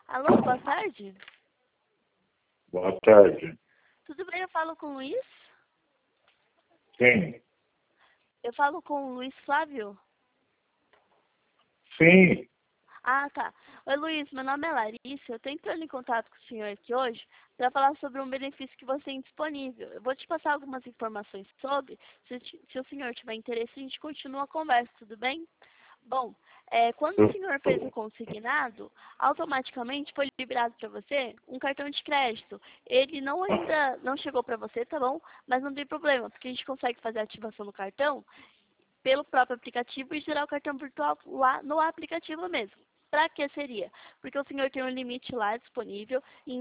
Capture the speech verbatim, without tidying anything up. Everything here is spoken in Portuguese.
Alô, boa tarde. Boa tarde. Tudo bem? Eu falo com o Luiz? Sim. Eu falo com o Luiz Flávio? Sim. Ah, tá. Oi, Luiz, meu nome é Larissa. Eu estou entrando em contato com o senhor aqui hoje para falar sobre um benefício que você tem disponível. Eu vou te passar algumas informações sobre. Se, se o senhor tiver interesse, a gente continua a conversa, tudo bem? Bom, é, quando o senhor fez o consignado, automaticamente foi liberado para você um cartão de crédito. Ele não ainda não chegou para você, tá bom? Mas não tem problema, porque a gente consegue fazer a ativação do cartão pelo próprio aplicativo e gerar o cartão virtual lá no aplicativo mesmo. Para que seria? Porque o senhor tem um limite lá disponível em